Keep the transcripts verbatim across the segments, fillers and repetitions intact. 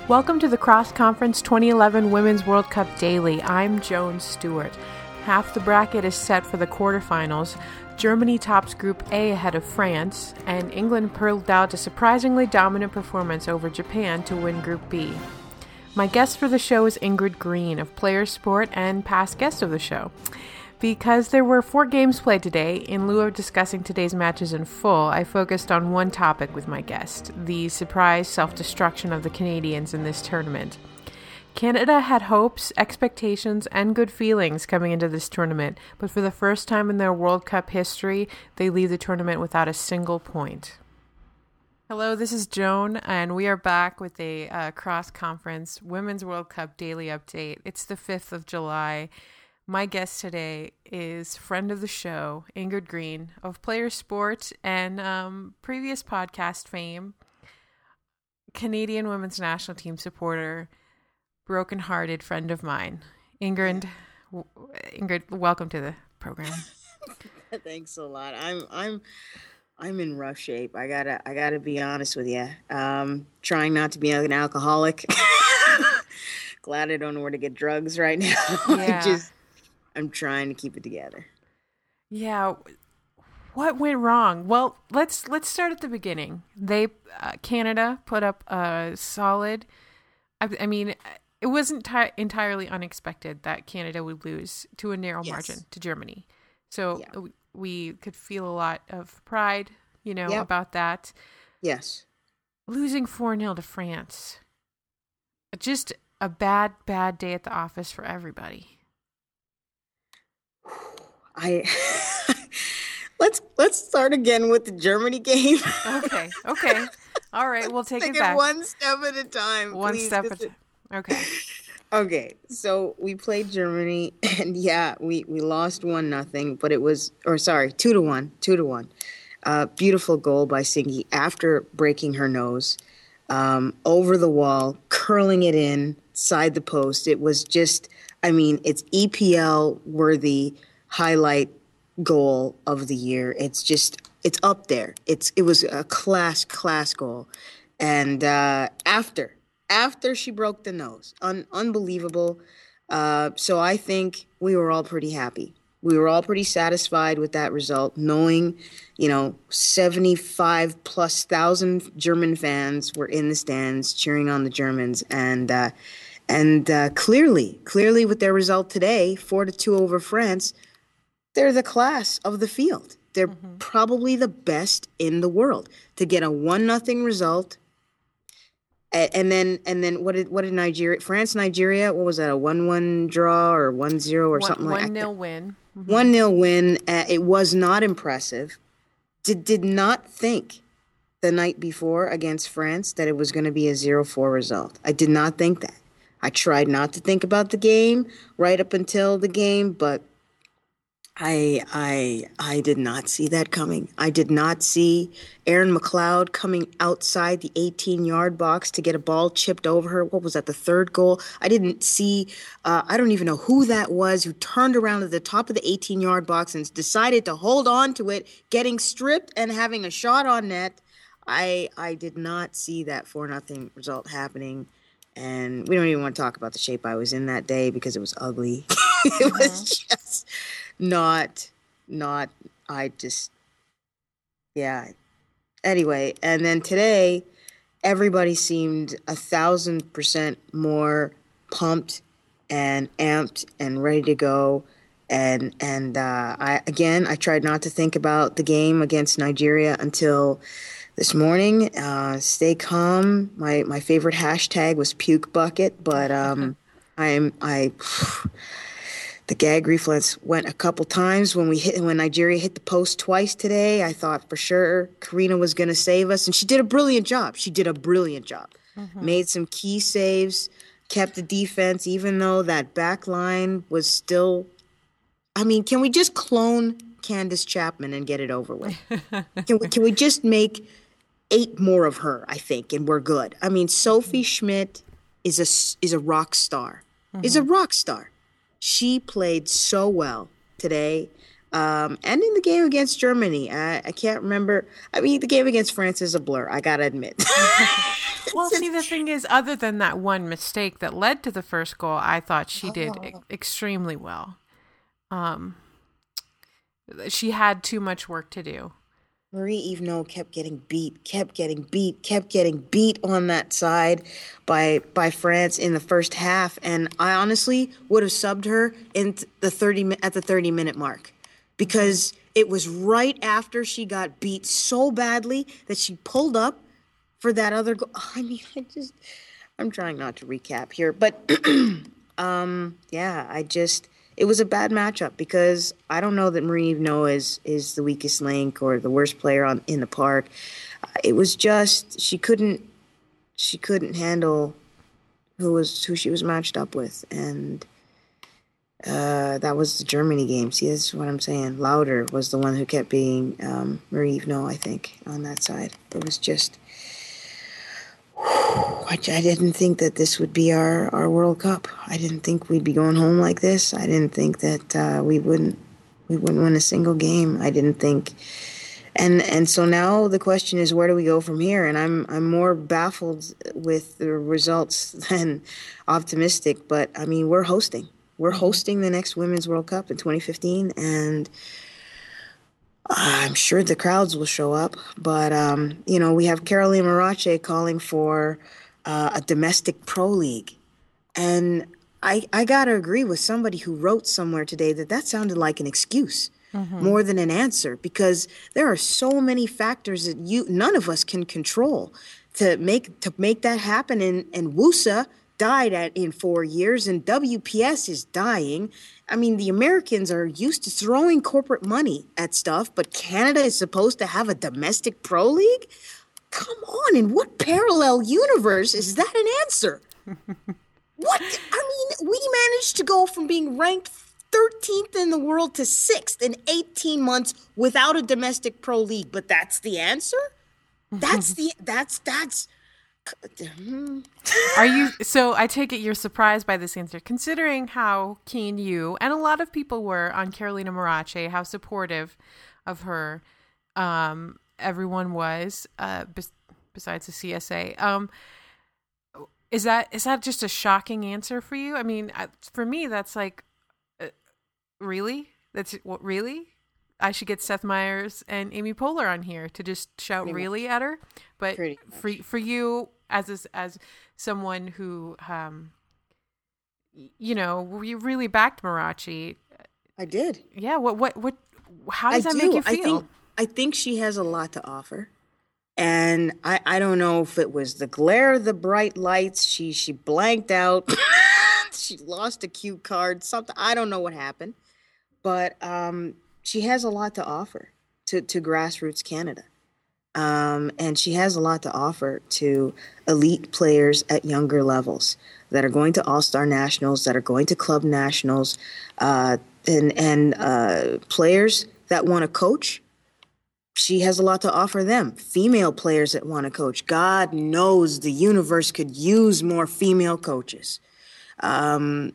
Welcome to the Cross Conference twenty eleven Women's World Cup Daily. I'm Joan Stewart. Half the bracket is set for the quarterfinals. Germany tops Group A ahead of France, and England pulled out a surprisingly dominant performance over Japan to win Group B. My guest for the show is Ingrid Green of Player Sport and past guest of the show. Because there were four games played today, in lieu of discussing today's matches in full, I focused on one topic with my guest, the surprise self-destruction of the Canadians in this tournament. Canada had hopes, expectations, and good feelings coming into this tournament, but for the first time in their World Cup history, they leave the tournament without a single point. Hello, this is Joan, and we are back with a uh, cross-conference Women's World Cup daily update. It's the fifth of July. My guest today is friend of the show, Ingrid Green of Player Sport and um, previous podcast fame, Canadian women's national team supporter, broken-hearted friend of mine. Ingrid, w- Ingrid, welcome to the program. Thanks a lot. I'm I'm I'm in rough shape. I gotta I gotta be honest with you. Um, trying not to be an alcoholic. Glad I don't know where to get drugs right now. Yeah. I just I'm trying to keep it together. Yeah. What went wrong? Well, let's let's start at the beginning. They uh, Canada put up a solid. I, I mean, it wasn't ti- entirely unexpected that Canada would lose to a narrow Yes. margin to Germany. So Yeah. we, we could feel a lot of pride, you know, Yep. about that. Yes. Losing four nil to France. Just a bad, bad day at the office for everybody. I let's let's start again with the Germany game. Okay. Okay. All right. We'll take, Take it back. one step at a time. One please, step 'cause at it- a Okay. Okay, so we played Germany, and yeah, we, we lost one nothing, but it was, or sorry, two to one, two to one. Uh, beautiful goal by Singy after breaking her nose, um, over the wall, curling it in, side the post. It was just, I mean, it's E P L worthy highlight goal of the year. It's just, it's up there. It's it was a class class goal, and uh, after. After she broke the nose. Un- unbelievable. Uh, so I think we were all pretty happy. We were all pretty satisfied with that result, knowing, you know, seventy-five plus thousand German fans were in the stands cheering on the Germans. And uh, and uh, clearly, clearly with their result today, four to two over France, they're the class of the field. They're mm-hmm. probably the best in the world. To get a one nothing result. And then, and then, what did what did Nigeria, France, Nigeria? What was that? A one-one draw or one-zero or one, something like that? One nil win. Mm-hmm. One nil win. Uh, it was not impressive. Did did not think the night before against France that it was going to be a zero four result. I did not think that. I tried not to think about the game right up until the game, but I I I did not see that coming. I did not see Erin McLeod coming outside the eighteen-yard box to get a ball chipped over her. What was that, the third goal? I didn't see, uh, I don't even know who that was, who turned around at the top of the eighteen-yard box and decided to hold on to it, getting stripped and having a shot on net. I I did not see that four nothing result happening. And we don't even want to talk about the shape I was in that day because it was ugly. It was mm-hmm. just... Not, not, I just, yeah. Anyway, and then today, everybody seemed a thousand percent more pumped and amped and ready to go. And, and uh, I again, I tried not to think about the game against Nigeria until this morning. Uh, stay calm. My, my favorite hashtag was puke bucket, but um, I'm, I... The gag reflex went a couple times when we hit when Nigeria hit the post twice today. I thought for sure Karina was going to save us, and she did a brilliant job. She did a brilliant job. Mm-hmm. Made some key saves, kept the defense, even though that back line was still. I mean, can we just clone Candace Chapman and get it over with? can we can we just make eight more of her? I think, and we're good. I mean, Sophie Schmidt is a is a rock star. Mm-hmm. Is a rock star. She played so well today. Um, and in the game against Germany, I, I can't remember. I mean, the game against France is a blur, I gotta admit. Well, see, the thing is, other than that one mistake that led to the first goal, I thought she did e- extremely well. Um, she had too much work to do. Marie Evenot kept getting beat, kept getting beat, kept getting beat on that side by by France in the first half, and I honestly would have subbed her in the thirty mi- at the thirty minute mark, because it was right after she got beat so badly that she pulled up for that other goal. I mean, I just I'm trying not to recap here, but um, yeah, I just. It was a bad matchup because I don't know that Marie Evenot is is the weakest link or the worst player on in the park. Uh, it was just she couldn't she couldn't handle who was who she was matched up with, and uh, that was the Germany game. See, that's what I'm saying. Lauder was the one who kept being um, Marie Evenot, I think, on that side. It was just. I didn't think that this would be our, our World Cup. I didn't think we'd be going home like this. I didn't think that uh, we wouldn't we wouldn't win a single game. I didn't think, and and so now the question is, where do we go from here? And I'm I'm more baffled with the results than optimistic. But I mean, we're hosting. We're hosting the next Women's World Cup in twenty fifteen, and I'm sure the crowds will show up. But um, you know, we have Caroline Marache calling for. Uh, a domestic pro league. And I, I got to agree with somebody who wrote somewhere today that that sounded like an excuse mm-hmm. more than an answer, because there are so many factors that you none of us can control to make to make that happen. And, and W U S A died at, in four years, and W P S is dying. I mean, the Americans are used to throwing corporate money at stuff, but Canada is supposed to have a domestic pro league? Come on, in what parallel universe is that an answer? What? I mean, we managed to go from being ranked thirteenth in the world to sixth in eighteen months without a domestic pro league, but that's the answer? That's the, that's, that's. Are you, so I take it you're surprised by this answer, considering how keen you, and a lot of people were, on Carolina Marache, how supportive of her, um, everyone was, uh, bes- besides the C S A. Um, is that is that just a shocking answer for you? I mean, I, for me, that's like, uh, really? That's what really? I should get Seth Meyers and Amy Poehler on here to just shout Pretty really much. At her. But for for you, as a, as someone who, um, you know, you really backed Marachi. I did. Yeah. What what what? How does I that do. make you feel? I think, I think she has a lot to offer. And I, I don't know if it was the glare of the bright lights. She she blanked out. She lost a cue card, something. I don't know what happened. But um, she has a lot to offer to, to grassroots Canada. Um, and she has a lot to offer to elite players at younger levels that are going to All-Star Nationals, that are going to Club Nationals, uh, and, and uh, players that want to coach. She has a lot to offer them. Female players that want to coach. God knows the universe could use more female coaches. Um,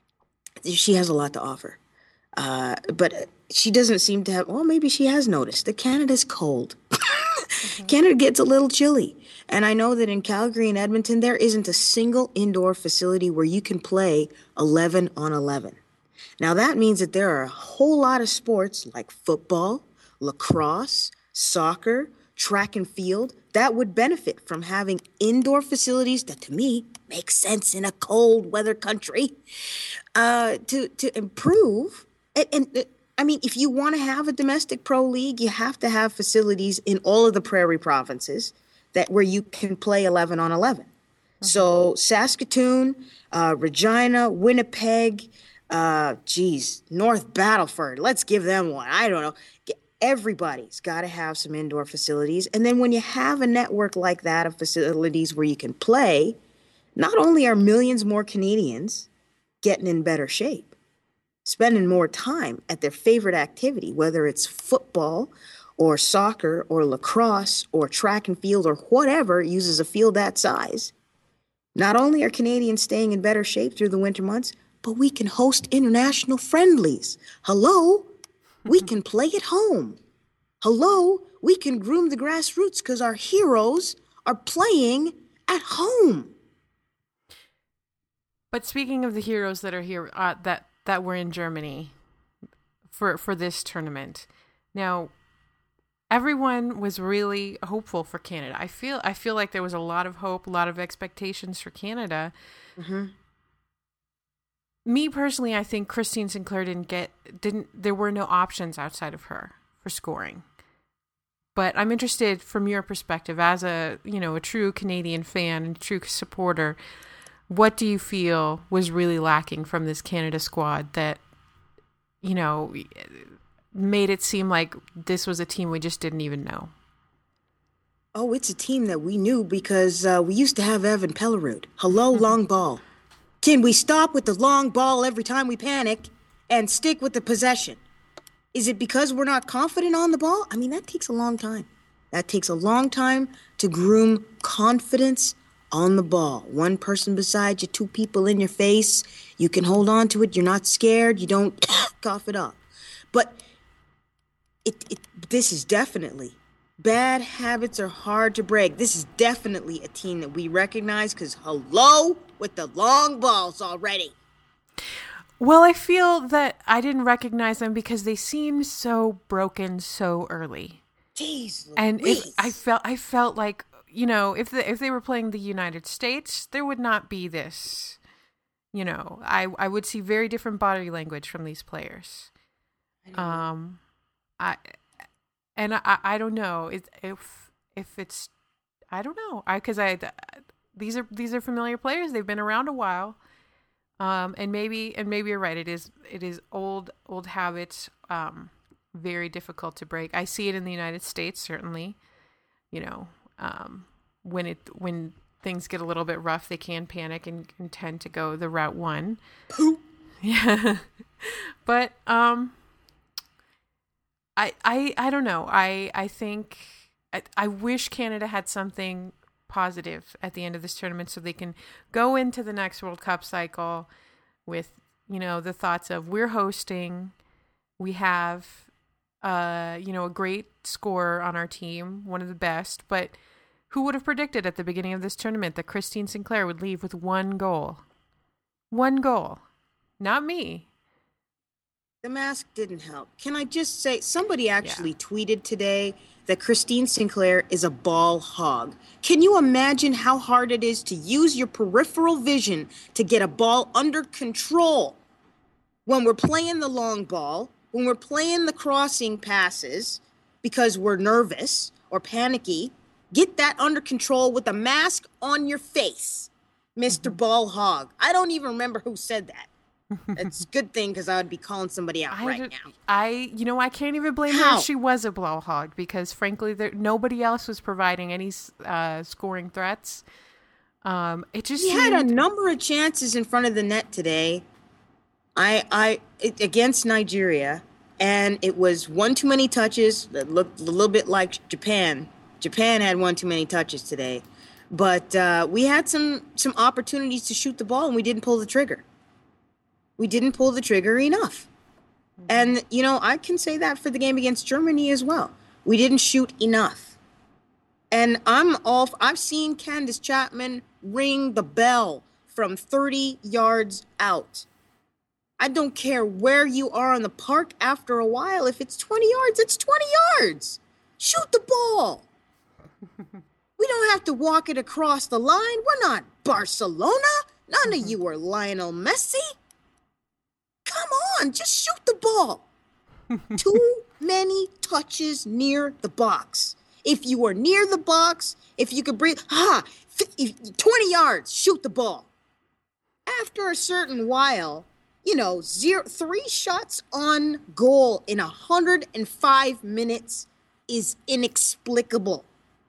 she has a lot to offer. Uh, but she doesn't seem to have, well, maybe she has noticed that Canada's cold. Mm-hmm. Canada gets a little chilly. And I know that in Calgary and Edmonton, there isn't a single indoor facility where you can play eleven on eleven. Now, that means that there are a whole lot of sports like football, lacrosse, soccer, track and field that would benefit from having indoor facilities that, to me, make sense in a cold weather country uh, to to improve. And, and I mean, if you want to have a domestic pro league, you have to have facilities in all of the prairie provinces that where you can play eleven on eleven. Mm-hmm. So Saskatoon, uh, Regina, Winnipeg, uh, geez, North Battleford. Let's give them one. I don't know. Everybody's got to have some indoor facilities. And then when you have a network like that of facilities where you can play, not only are millions more Canadians getting in better shape, spending more time at their favorite activity, whether it's football or soccer or lacrosse or track and field or whatever uses a field that size. Not only are Canadians staying in better shape through the winter months, but we can host international friendlies. Hello? We can play at home. Hello, we can groom the grassroots because our heroes are playing at home. But speaking of the heroes that are here, uh, that that were in Germany for for this tournament, now everyone was really hopeful for Canada. I feel I feel like there was a lot of hope, a lot of expectations for Canada. Mm-hmm. Me personally, I think Christine Sinclair didn't get didn't. There were no options outside of her for scoring. But I'm interested from your perspective as a you know a true Canadian fan and true supporter. What do you feel was really lacking from this Canada squad that you know made it seem like this was a team we just didn't even know? Oh, it's a team that we knew because uh, we used to have Evan Pellerud. Hello, long ball. Can we stop with the long ball every time we panic and stick with the possession? Is it because we're not confident on the ball? I mean, that takes a long time. That takes a long time to groom confidence on the ball. One person beside you, two people in your face. You can hold on to it. You're not scared. You don't cough it up. But it, it this is definitely, bad habits are hard to break. This is definitely a team that we recognize because hello with the long balls already. Well, I feel that I didn't recognize them because they seemed so broken so early. Jeez, and if I felt I felt like you know if the, if they were playing the United States, there would not be this. You know, I I would see very different body language from these players. I um, I and I I don't know if if if it's I don't know I because I these are these are familiar players. They've been around a while. Um, and maybe, and maybe you're right. It is, it is old, old habits, um, very difficult to break. I see it in the United States, certainly, you know, um, when it, when things get a little bit rough, they can panic and, and tend to go the route one. Yeah. But, um, I, I, I don't know. I, I think, I, I wish Canada had something positive at the end of this tournament so they can go into the next World Cup cycle with, you know, the thoughts of we're hosting, we have, uh, you know, a great scorer on our team, one of the best, but who would have predicted at the beginning of this tournament that Christine Sinclair would leave with one goal? One goal. Not me. The mask didn't help. Can I just say, somebody actually yeah. tweeted today that Christine Sinclair is a ball hog. Can you imagine how hard it is to use your peripheral vision to get a ball under control when we're playing the long ball, when we're playing the crossing passes because we're nervous or panicky? Get that under control with a mask on your face, Mister Mm-hmm. Ball Hog. I don't even remember who said that. It's a good thing because I would be calling somebody out I right did, now. I, you know, I can't even blame How? her if she was a blow hog because, frankly, there, nobody else was providing any uh, scoring threats. Um, it just he seemed... had a number of chances in front of the net today. I, I it, against Nigeria, and it was one too many touches that looked a little bit like Japan. Japan had one too many touches today, but uh, we had some some opportunities to shoot the ball, and we didn't pull the trigger. We didn't pull the trigger enough. Mm-hmm. And, you know, I can say that for the game against Germany as well. We didn't shoot enough. And I'm off. I've seen Candace Chapman ring the bell from thirty yards out. I don't care where you are on the park after a while. If it's twenty yards, it's twenty yards. Shoot the ball. We don't have to walk it across the line. We're not Barcelona. None mm-hmm. of you are Lionel Messi. Come on, just shoot the ball. Too many touches near the box. If you are near the box, if you could breathe, ha, twenty yards, shoot the ball. After a certain while, you know, zero, three shots on goal in one hundred five minutes is inexplicable.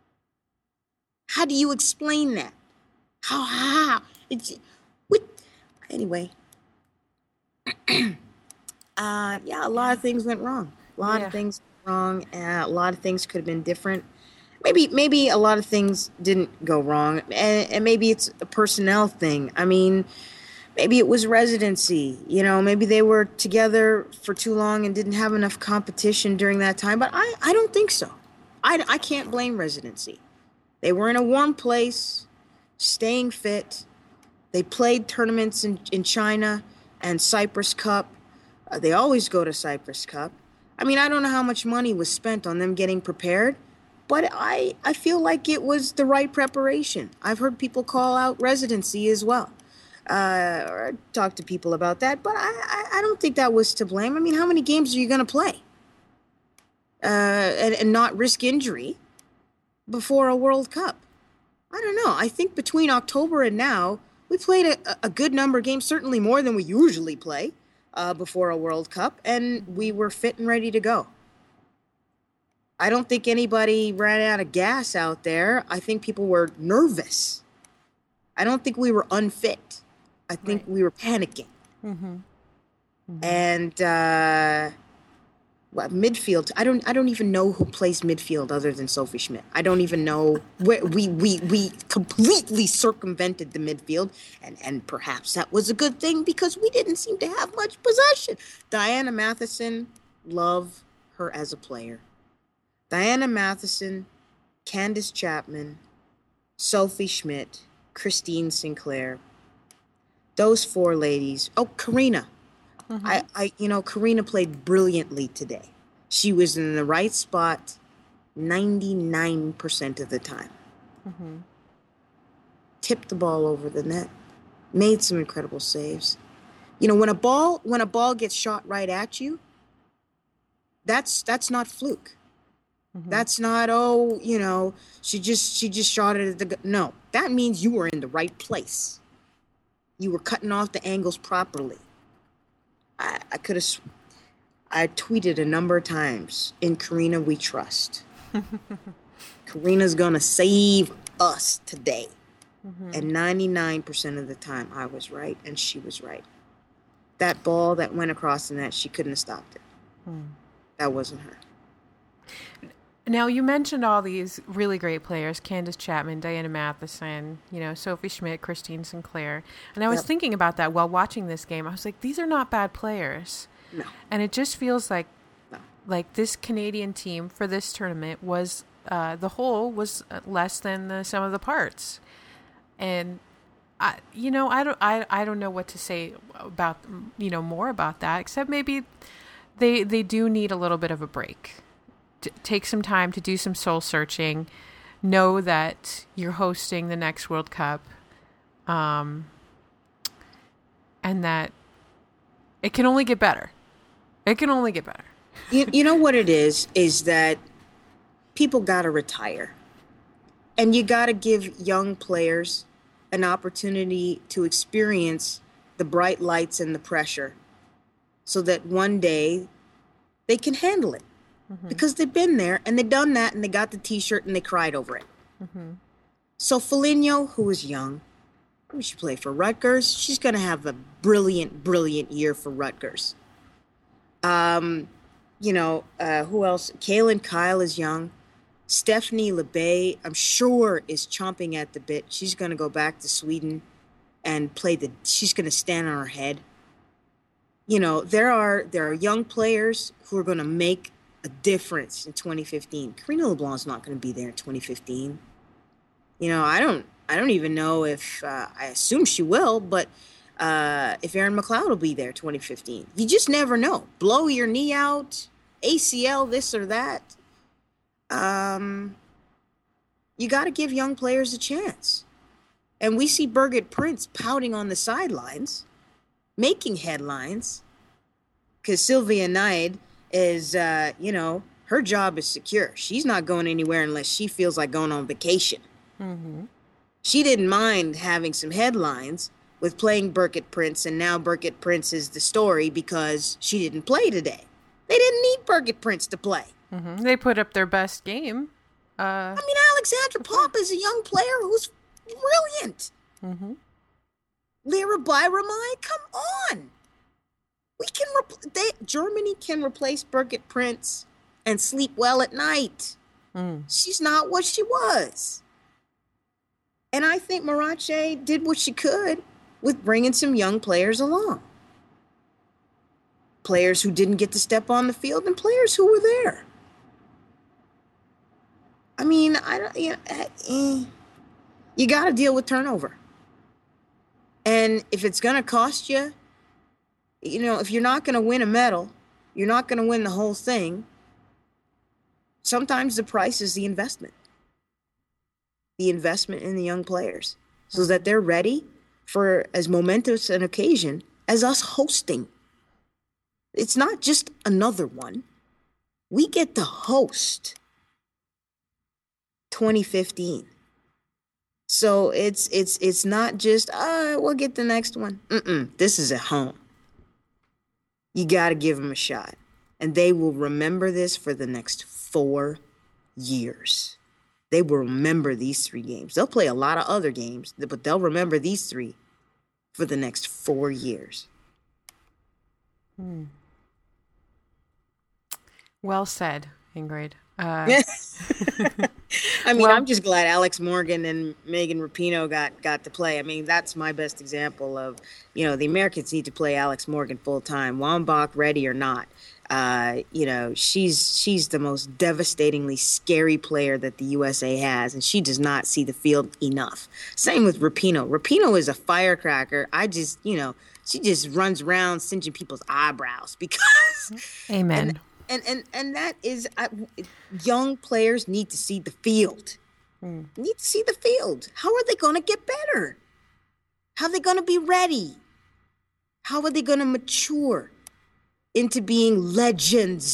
How do you explain that? How, how? It's, with, anyway. uh, yeah, a lot of things went wrong. A lot yeah. of things went wrong. Uh, a lot of things could have been different. Maybe, maybe a lot of things didn't go wrong, and, and maybe it's a personnel thing. I mean, maybe it was residency. You know, maybe they were together for too long and didn't have enough competition during that time. But I, I don't think so. I, I can't blame residency. They were in a warm place, staying fit. They played tournaments in, in China and Cyprus Cup. Uh, they always go to Cyprus Cup. I mean, I don't know how much money was spent on them getting prepared, but I, I feel like it was the right preparation. I've heard people call out residency as well. Uh, or talk to people about that, but I, I, I don't think that was to blame. I mean, how many games are you going to play uh, and, and not risk injury before a World Cup? I don't know. I think between October and now, we played a, a good number of games, certainly more than we usually play uh, before a World Cup, and we were fit and ready to go. I don't think anybody ran out of gas out there. I think people were nervous. I don't think we were unfit. I think right. we were panicking. Mm-hmm. Mm-hmm. And uh, well, midfield. I don't. I don't even know who plays midfield other than Sophie Schmidt. I don't even know. Where, we we we completely circumvented the midfield, and and perhaps that was a good thing because we didn't seem to have much possession. Diana Matheson, love her as a player. Diana Matheson, Candace Chapman, Sophie Schmidt, Christine Sinclair. Those four ladies. Oh, Karina. Mm-hmm. I, I, you know, Karina played brilliantly today. She was in the right spot ninety-nine percent of the time. Mm-hmm. Tipped the ball over the net. Made some incredible saves. You know, when a ball, when a ball gets shot right at you, that's, that's not fluke. Mm-hmm. That's not, oh, you know, she just, she just shot it at the, no, that means you were in the right place. You were cutting off the angles properly. I, I could have, I tweeted a number of times, in Karina we trust. Karina's going to save us today. Mm-hmm. And ninety-nine percent of the time I was right and she was right. That ball that went across the net, she couldn't have stopped it. Mm. That wasn't her. Now, you mentioned all these really great players, Candace Chapman, Diana Matheson, you know, Sophie Schmidt, Christine Sinclair. And I was yep. thinking about that while watching this game. I was like, these are not bad players. No. And it just feels like no. like this Canadian team for this tournament was, uh, the whole was less than the sum of the parts. And, I, you know, I don't, I, I don't know what to say about, you know, more about that, except maybe they, they do need a little bit of a break. Take some time to do some soul searching, know that you're hosting the next World Cup, um, and that it can only get better. It can only get better. you, you know what it is, is that people got to retire. And you got to give young players an opportunity to experience the bright lights and the pressure so that one day they can handle it. Mm-hmm. Because they've been there and they've done that and they got the T-shirt and they cried over it. Mm-hmm. So Foligno, who is young, she played for Rutgers. She's going to have a brilliant, brilliant year for Rutgers. Um, you know, uh, who else? Kaylin Kyle is young. Stephanie LeBay, I'm sure, is chomping at the bit. She's going to go back to Sweden and play the, she's going to stand on her head. You know, there are, there are young players who are going to make a difference in twenty fifteen. Karina LeBlanc's not going to be there in twenty fifteen. You know, I don't, I don't even know if, uh, I assume she will, but uh, if Erin McLeod will be there twenty fifteen. You just never know. Blow your knee out, A C L, this or that. Um, you got to give young players a chance. And we see Birgit Prince pouting on the sidelines, making headlines, because Sylvia Neid is, uh, you know, her job is secure. She's not going anywhere unless she feels like going on vacation. Mm-hmm. She didn't mind having some headlines with playing Birgit Prince, and now Birgit Prince is the story because she didn't play today. They didn't need Birgit Prince to play. Mm-hmm. They put up their best game. Uh... I mean, Alexandra Popp is a young player who's brilliant. Mm-hmm. Lyra Byramai, come on. We can, repl- they, Germany can replace Birgit Prince and sleep well at night. Mm. She's not what she was. And I think Marache did what she could. with bringing some young players along. Players who didn't get to step on the field and players who were there. I mean, I don't, you know, eh, you got to deal with turnover. And if it's going to cost you, you know, if you're not going to win a medal, you're not going to win the whole thing. Sometimes the price is the investment. The investment in the young players so that they're ready for as momentous an occasion as us hosting. It's not just another one. We get to host twenty fifteen. So it's it's it's not just, uh, we'll get the next one. Mm-mm, this is at home. You got to give them a shot. And they will remember this for the next four years. They will remember these three games. They'll play a lot of other games, but they'll remember these three for the next four years. Hmm. Well said, Ingrid. Uh, I mean, well, I'm just glad Alex Morgan and Megan Rapinoe got, got to play. I mean, that's my best example of, you know, the Americans need to play Alex Morgan full time, Wambach ready or not. Uh, you know, she's she's the most devastatingly scary player that the U S A has, and she does not see the field enough. Same with Rapinoe. Rapinoe is a firecracker. I just, you know, she just runs around singeing people's eyebrows because. Amen. And, and and and that is, uh, young players need to see the field. Mm. Need to see the field. How are they going to get better? How are they going to be ready? How are they going to mature into being legends?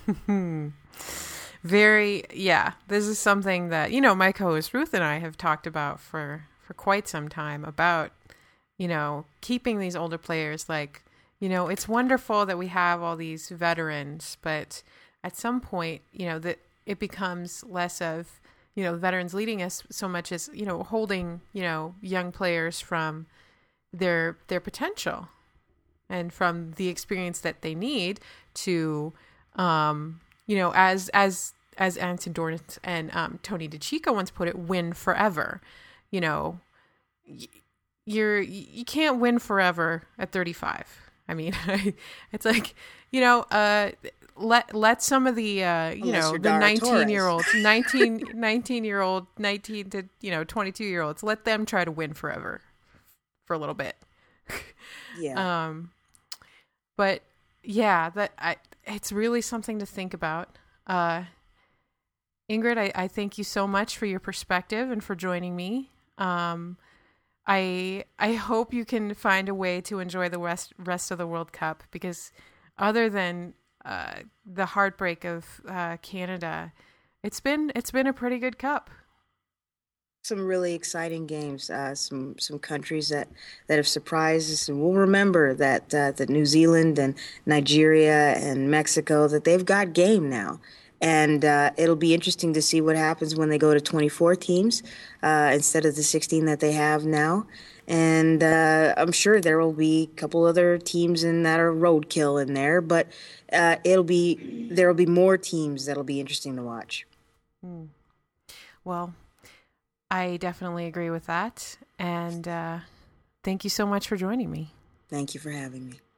Very, yeah. This is something that, you know, my co-host Ruth and I have talked about for, for quite some time about, you know, keeping these older players. Like, you know, it's wonderful that we have all these veterans, but at some point, you know, that it becomes less of, you know, veterans leading us so much as, you know, holding, you know, young players from their their potential and from the experience that they need to, um, you know, as as as Anson Dorrance and um, Tony DeCicco once put it, win forever. You know, you're you can't win forever at thirty-five. I mean, it's like, you know, uh, let let some of the uh, you Unless know the nineteen year olds, nineteen, nineteen year old, nineteen to you know twenty two year olds, let them try to win forever for a little bit. Yeah. Um, but yeah, that I it's really something to think about. Uh, Ingrid, I, I thank you so much for your perspective and for joining me. Um, I I hope you can find a way to enjoy the rest rest of the World Cup, because other than uh, the heartbreak of uh, Canada, it's been it's been a pretty good cup. Some really exciting games. Uh, some some countries that, that have surprised us, and we'll remember that uh, that New Zealand and Nigeria and Mexico, that they've got game now. And uh, it'll be interesting to see what happens when they go to twenty-four teams uh, instead of the sixteen that they have now. And uh, I'm sure there will be a couple other teams in that are roadkill in there, but uh, it'll be there will be more teams that'll be interesting to watch. Hmm. Well, I definitely agree with that. And uh, thank you so much for joining me. Thank you for having me.